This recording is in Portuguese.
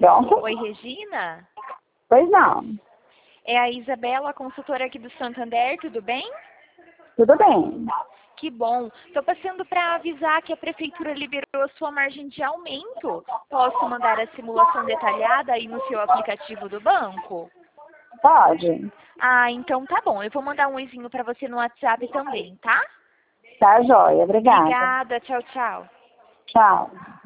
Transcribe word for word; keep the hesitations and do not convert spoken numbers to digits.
Pronto? Oi, Regina? Pois não. É a Isabela, consultora aqui do Santander, tudo bem? Tudo bem. Que bom. Estou passando para avisar que a Prefeitura liberou a sua margem de aumento. Posso mandar a simulação detalhada aí no seu aplicativo do banco? Pode? Ah, então tá bom. Eu vou mandar um oizinho para você no WhatsApp também, tá? Tá joia. Obrigada. Obrigada. Tchau, tchau. Tchau.